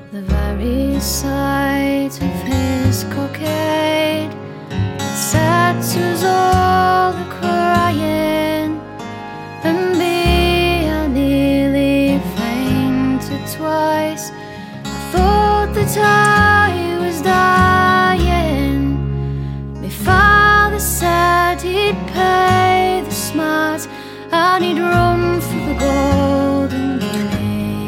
The very sight of his cockade that settles all the crying, and me, I nearly fainted twice. I thought that I was dying. My father said he'd pay the smart and he'd run for the gold.